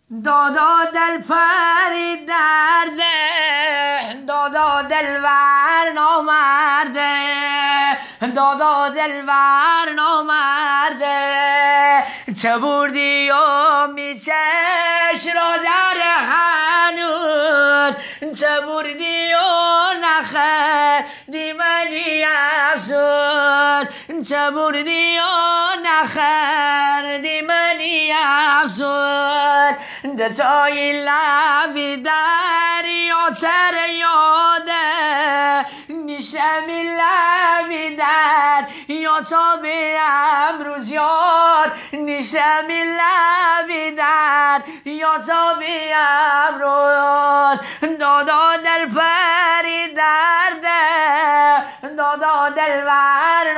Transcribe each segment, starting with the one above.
دادا دل پری درده، دادا دلور نامرده، دادا دلور نامرده. چه بردی و میچش را در هنوز، چه بردی و نخر دیمنی افسوس، چه بردی و نخر دیمنی افسوس. دچای لبی دریا تر یاده، نیشمی لبی در یا تا به امروز یار، نیشمی لبی در یا تا به امروز. دادا دل پری درده، دادا دلور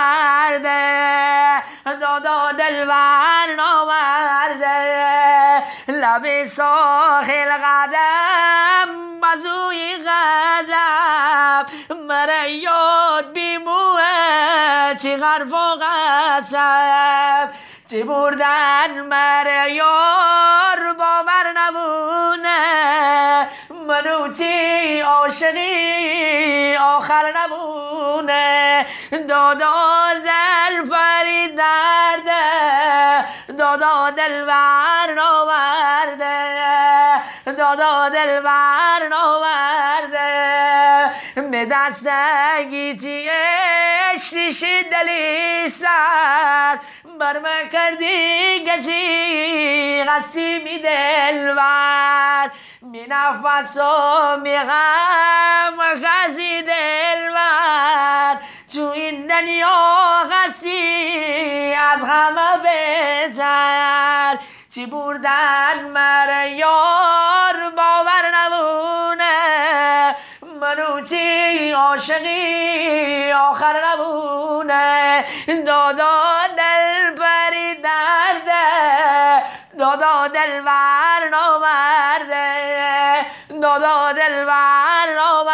نامرده، دادا دلور نامرده. لب ساحل قدم بزوی قدم، مرا یاد بیموه چی غرف و قسم. تی بردن مرا یار باور نمونه، منو تی عاشقی آخر نمونه. دادا دل پری درده، دادا دلور نامرده، دادا دلور نامرده. به دستگی تیش ریشی دلی سر، بر من کردی گچی قسیمی دلور. می نفت و می غم غزی دلور، تو این دنیا غسی از همه بهتر. چی بردن مرا یار باور نمونه، منو چی عاشقی آخر نمونه. دادا دل پری درده، دادا دلور نامرده، دادا دلور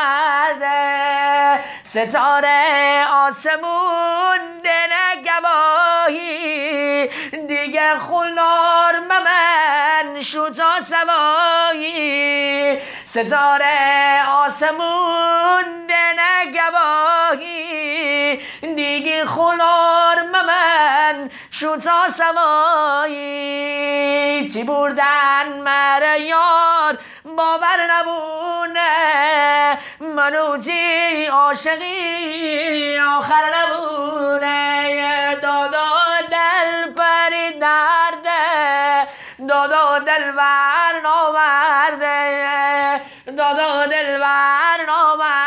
نامرده. ستاره آسمون دل گواهی، دیگه خونار ممن شو تا سوایی. ستاره آسمون دل گواهی، دیگه خونار ممن شو تا سوایی. چی بردن مرا یار باور نمونه، منو چی عاشقی آخر نمونه. دادا دل پری درده، دادا دلور نامرده، دادا دلور نامرده.